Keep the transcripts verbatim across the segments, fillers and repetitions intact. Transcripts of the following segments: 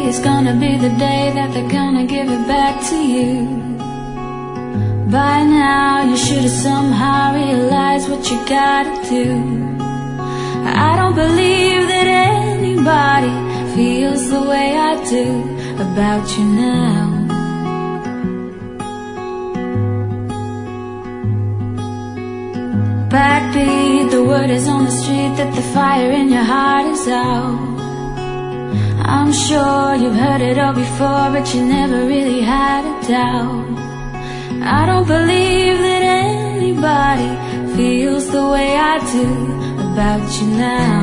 is gonna be the day that they're gonna give it back to you. By now you should have somehow realized what you gotta do. I don't believe that anybody feels the way I do about you now. Backbeat, the word is on the street that the fire in your heart is out. I'm sure you've heard it all before, but you never really had a doubt. I don't believe that anybody feels the way I do about you now.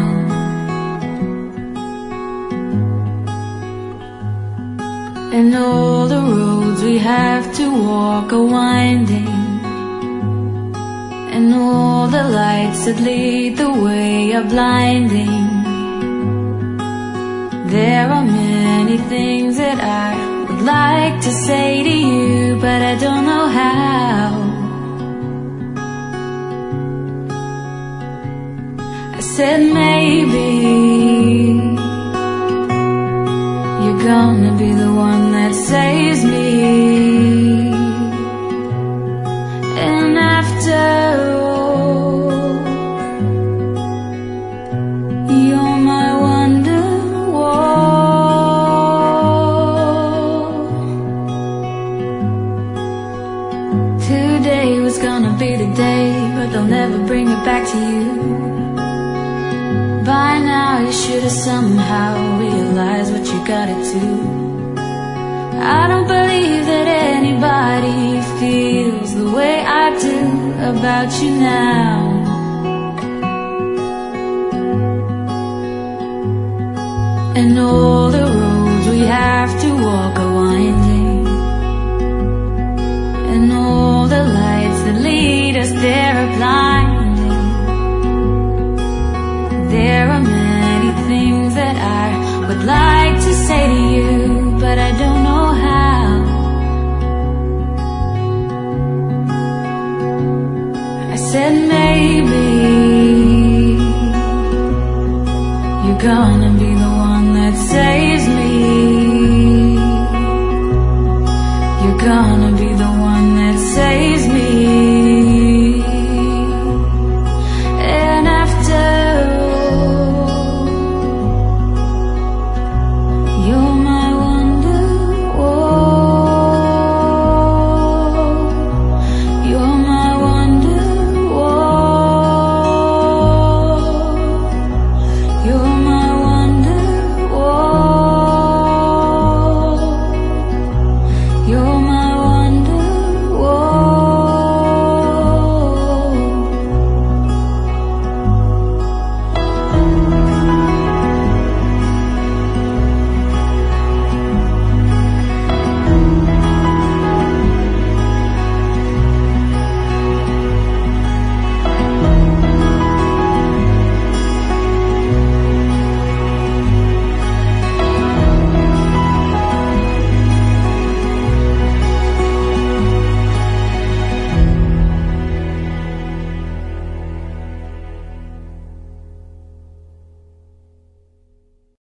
And all the roads we have to walk are winding, and all the lights that lead the way are blinding. There are many things that I would like to say to you, but I don't know how. I said maybe you're gonna be the one that saves me. And after all, you're my today was gonna be the day, but they'll never bring it back to you. By now you should have somehow realized what you gotta do. I don't believe that anybody feels the way I do about you now. And all the